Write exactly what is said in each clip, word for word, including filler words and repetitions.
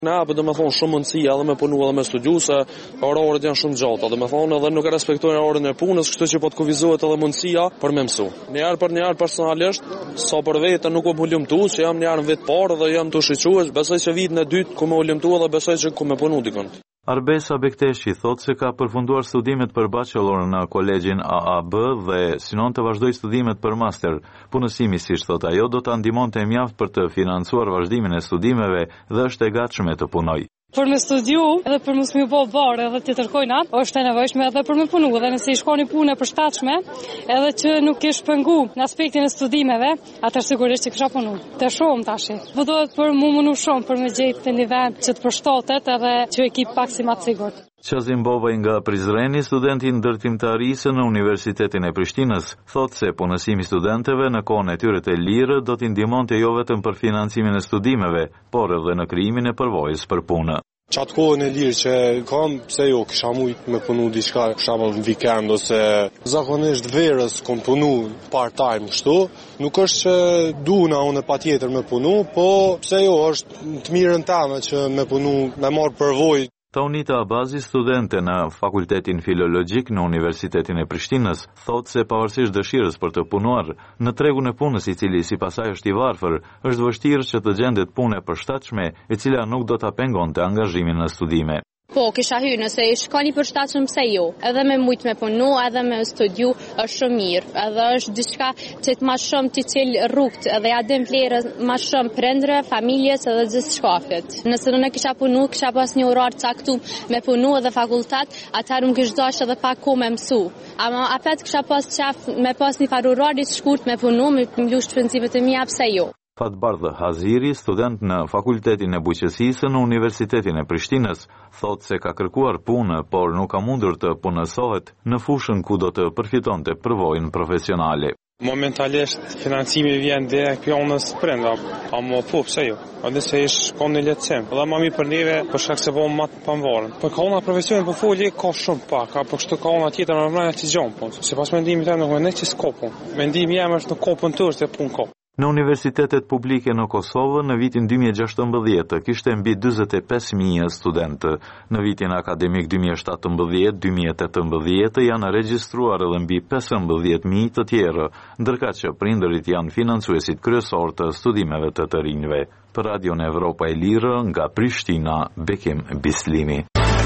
Na hapet do me thonë shumë mundësi edhe me punu edhe me studiu se orët janë shumë gjata, do me thonë edhe nuk e respektojnë orën e punës, kështu që po të kufizohet edhe mundësia për me mësu. Njëherë për njëherë personalisht, sa për vete nuk u më lumtu, që jam njëherë në vit parë dhe jam të shiquesh, besoj që vitin e dytë ku me u lumtu edhe besoj që ku me punu dikon. Arbesa Bekteshi thot se ka përfunduar studimet për bachelor në kolegjin A A B dhe synon të vazhdoj studimet për master. Punësimi, si thot ajo, do të ndihmonte mjaft për të financuar vazhdimin e studimeve dhe është e gatshme të punoj. Për me studiu edhe për mos më bë barë edhe të tërkojna, është e nevojshme edhe për me punu, edhe nëse i shkoni punë e përshtatshme, edhe që nuk kish pengu në aspektin e studimeve, atëherë sigurisht që kisha punu. Të shumë tash. Po duhet për mu munu shumë për me gjetë një vend që të përshtatet edhe që ekip pak si më të sigurt. Qazim Bovaj nga Prizreni, studenti ndërtimtarisë në Universitetin e Prishtinës, thot se punësimi studentëve në kohën e tyre të lirë do t'i ndihmonte jo vetëm për financimin e studimeve, por edhe në krijimin e përvojës për punë. Qatë kohën e lirë që kam, pse jo, kisha mujt me punu diçka, kisha më në vikend, ose zakonisht verës kom punu part-time kështu, nuk është që duna unë pa tjetër me punu, po pse jo, është të mirën tame që me punu, me marë përvoj. Taunita Abazi, studente në Fakultetin Filologjik në Universitetin e Prishtinës, thot se pavarësisht dëshirës për të punuar, në tregun e punës i cili si pasaj është i varfër, është vështirë që të gjendet punë e përshtatshme, e cila nuk do ta pengonte angazhimin në studime. Po, kisha hyrë, nëse i shkoni përshtatshëm pse jo, edhe me mujt me punu, edhe me studiu është shumë mirë, edhe është diçka që të ma shumë të cilë rrugt, edhe ja dim vlerë ma shumë prendre, familjes edhe gjithë shkafit. Nëse në kisha punu, kisha pas një orar caktum me punu edhe fakultet, atëherë më kishë dash edhe pak ko me mësu. Ama apet kisha pas qef me pas një farë orarit shkurt me punu, me mlu shpenzimet e mija pse jo. Fatbardhë Haziri, student në Fakultetin e Bujqësisë në Universitetin e Prishtinës, thot se ka kërkuar punë, por nuk ka mundur të punësohet në fushën ku do të përfitonte përvojën profesionale. Momentalisht financimi vjen direkt pjonës brenda, ama po pse jo. Edhe se ish ka një lehtësim. Dhe më mirë për neve për shkak se vëmë më të pamvarën. Po ka ona profesionin po folje ka shumë pak, apo kështu ka ona tjetër normale që gjon po. Sipas mendimit tim nuk më që s'ka punë. Mendimi jam është në kopën tërë se punë ka. Në universitetet publike në Kosovë, në vitin dy mijë e gjashtëmbëdhjetë, kishte mbi dyzet e pesë mijë studentë. Në vitin akademik dy mijë e shtatëmbëdhjetë dy mijë e tetëmbëdhjetë janë regjistruar edhe mbi pesëmbëdhjetë mijë të tjerë, ndërka që prindërit janë financuesit kryesor të studimeve të të rinjve. Për Radion Evropa e Lirë, nga Prishtina, Bekim Bislimi.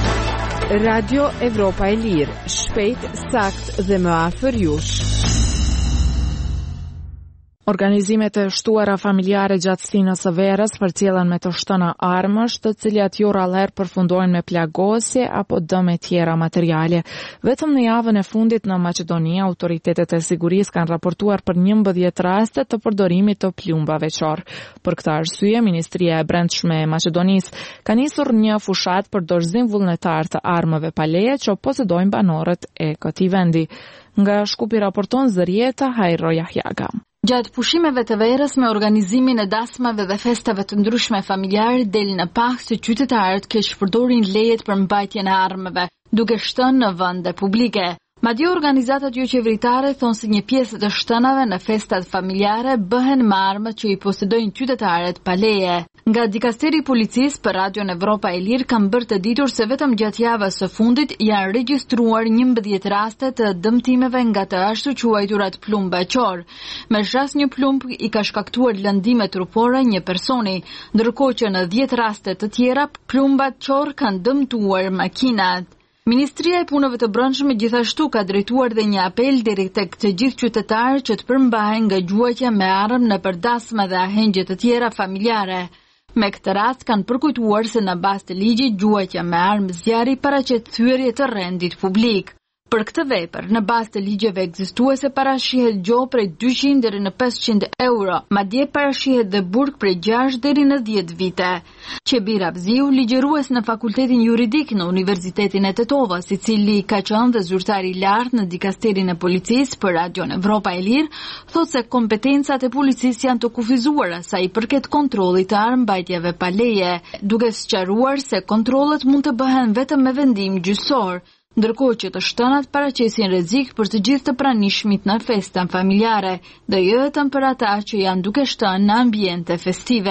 Radio Evropa e Lirë, shpejt, sakt dhe më afër jush. Organizimet e shtuara familjare gjatë stinës së verës përcjellen me të shtëna armësh, të cilat jo rallëherë përfundojnë me plagosje apo dëme tjera materiale. Vetëm në javën e fundit në Maqedoni, autoritetet e sigurisë kanë raportuar për njëmbëdhjetë raste të përdorimit të plumbave qor. Për këtë arsye, Ministria e Brendshme e Maqedonisë ka nisur një fushat për dorëzim vullnetar të armëve pa leje që posedojnë banorët e këtij vendi. Nga Shkupi raporton Zërieta Hajro Jahjaga. Gjatë pushimeve të verës me organizimin e dasmave dhe festave të ndryshme familjare del në pak se qytetarët keq përdorin lejet për mbajtjen e armëve, duke shtënë në vende publike. Madje organizatat jo qeveritare thonë se një pjesë të shtënave në festat familjare bëhen me armët që i posedojnë qytetarët pa leje. Nga Dikasteri i Policisë për Radion Evropa e Lirë kanë bërë të ditur se vetëm gjatë javës së fundit janë regjistruar njëmbëdhjetë raste të dëmtimeve nga të ashtu quajturat plumba qor. Me zhas një plumb i ka shkaktuar lëndime trupore një personi, ndërkohë që në dhjetë raste të tjera plumbat qor kanë dëmtuar makinat. Ministria e Punëve të Brendshme gjithashtu ka drejtuar dhe një apel deri tek të gjithë qytetarët që të përmbahen nga gjuajtja me armë në përdasme dhe ahengje të tjera familjare. Me këtë rast kanë përkujtuar se në bazë të ligjit gjuajtja me armë zjarri paraqet thyerje të rendit publik. Për këtë vepër, në bazë të ligjeve ekzistuese parashihet gjo prej dyqind deri në pesëqind euro, madje parashihet dhe burg prej gjashtë deri në dhjetë vite. Qebi Rabziu, ligjërues në Fakultetin Juridik në Universitetin e Tetovës, i cili ka qenë dhe zyrtar i lartë në Dikasterin e Policisë për Radion Evropa e Lirë, thotë se kompetencat e policisë janë të kufizuara sa i përket kontrollit të armbajtjeve pa leje, duke sqaruar se kontrollet mund të bëhen vetëm me vendim gjyqësor, ndërkohë që të shtënat paraqesin rrezik për të gjithë të pranishmit në festa familjare, dhe jo vetëm për ata që janë duke shtënë në ambiente festive.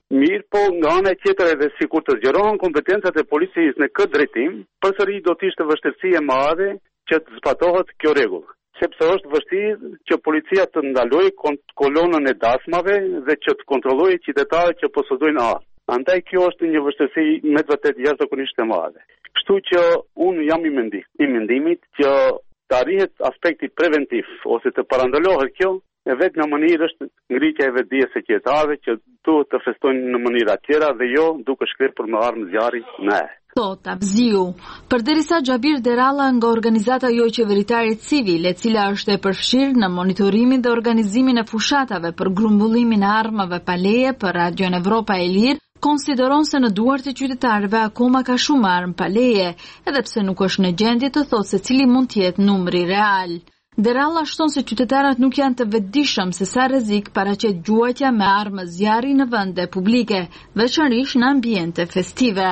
Mirë, po nga ana tjetër edhe sikur të zgjerohen kompetencat e policisë në këtë drejtim, përsëri do të ishte vështirësi e madhe që të zbatohet kjo rregull, sepse është vështirë që policia të ndalojë kolonën e dasmave dhe që të kontrollojë qytetarët që posedojnë armë. Andaj kjo është një vështirësi me të vërtetë jashtëzakonisht e madhe. Kështu që unë jam i mendimit, i mendimit që të arrihet aspekti preventiv ose të parandalohet kjo, e vetë në mënyrë është ngritja e vetdijes së qytetarëve që duhet të festojnë në mënyra tjera dhe jo duke shkrepur me armë zjarri në e. Thot Abziu. Përderisa Xhabir Deralla nga organizata jo qeveritare civile, e cila është e përfshirë në monitorimin dhe organizimin e fushatave për grumbullimin e armëve pa leje për Radion Evropa e Lirë, konsideron se në duart e qytetarëve akoma ka shumë armë pa leje, edhe pse nuk është në gjendje të thotë se cili mund të jetë numri real. Deralla shton se qytetarët nuk janë të vetëdijshëm se sa rrezik paraqet gjuajtja me armë zjarri në vende publike, veçanërisht në ambiente festive.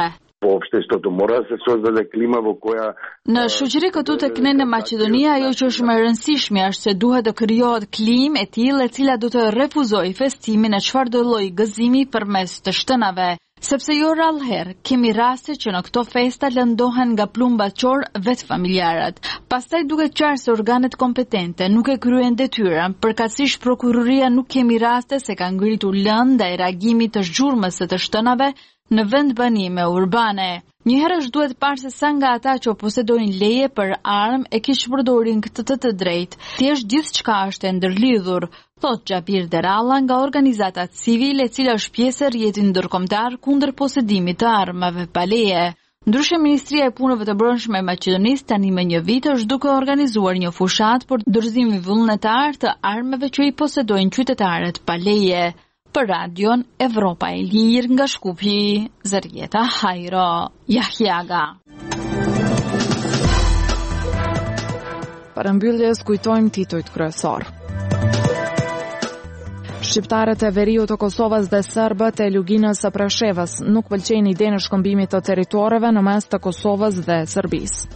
Në shoqëri këtu tek ne në Maqedoni ajo që është më e rëndësishme është se duhet të krijohet klimë e tillë e cila do të refuzojë festimin e çfarëdo lloji gëzimi përmes të shtënave. Sepse jo rallëherë kemi raste që në këto festa lëndohen nga plumbat qor vetë familjarët. Pastaj duket qartë se organet kompetente nuk e kryen detyrën, përkatësisht prokuroria nuk kemi raste se ka ngritur lëndë ndaj reagimit të zhurmës së të shtënave në vend banime urbane. Njëherësh duhet parë se sa nga ata që posedojnë leje për armë e kish përdorin këtë të të drejtë. Thjesht gjithçka është e ndërlidhur, thot Xhabir Deralla nga organizata civile e cila është pjesë e rrjetit ndërkombëtar kundër posedimit të armëve pa leje. Ndryshe Ministria e Punëve të Brendshme e Maqedonisë tani me një vit është duke organizuar një fushat për dorëzimin vullnetar të armëve që i posedojnë qytetarët pa leje. Për Radion Evropa e Lirë nga Shkupi, Zërjeta Hajro, Jahjaga. Përmbylljes kujtojmë titujt kryesor. Shqiptarët e veriut të Kosovës dhe serbët e Luginës së Preshevës nuk pëlqejnë idenë e shkëmbimit të territoreve në mes të Kosovës dhe Serbisë.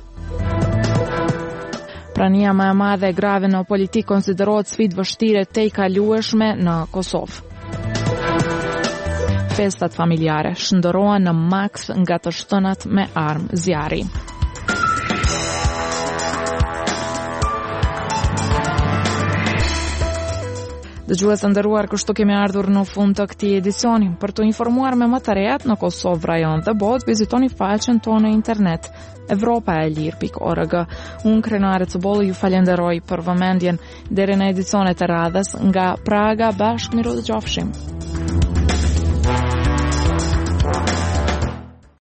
Prania më e madhe e grave në politikë konsiderohet sfidë vështire te i kalueshme në Kosovë. Festat familjare shndërrohen në maks nga të shtënat me armë zjarri. Dëgjues të nderuar, kështu kemi ardhur në fund të këtij edicioni. Për të informuar me më të rehat në Kosovë, rajon dhe botë, vizitoni faqen tonë në internet evropa e lir pikë org. Unë Krenare Cëbolli ju falenderoj për vëmendjen deri në edicionet e radhës nga Praga. Bashkë miru dëgjofshim.